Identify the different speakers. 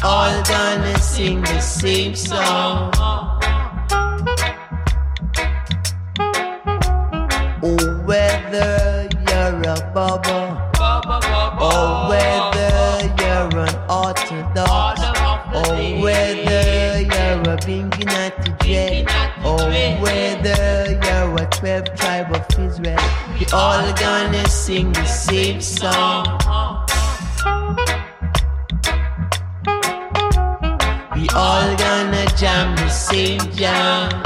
Speaker 1: all gonna sing the same song. Oh, whether you're a bubble, or whether you're an orthodox, or whether you're a Bingy Natty J, or whether you're a 12 tribe of Israel, we all gonna sing the same song. We all gonna jam the same jam.